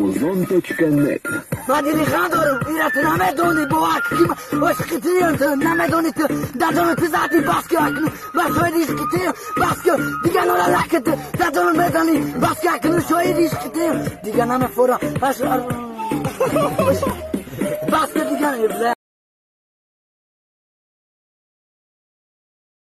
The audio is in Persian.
amazon.net. ما دیدی خندارم ایره تو نمیدونی با حقیم باش کتیم تو نمیدونی تو دادون تو ذاتی بس که اکنو بس شایدیش کتیم بس که دیگه نولا لکت دادون بدانی بس که اکنو شایدیش کتیم دیگه نمیفورم بس که دیگه نمیفورم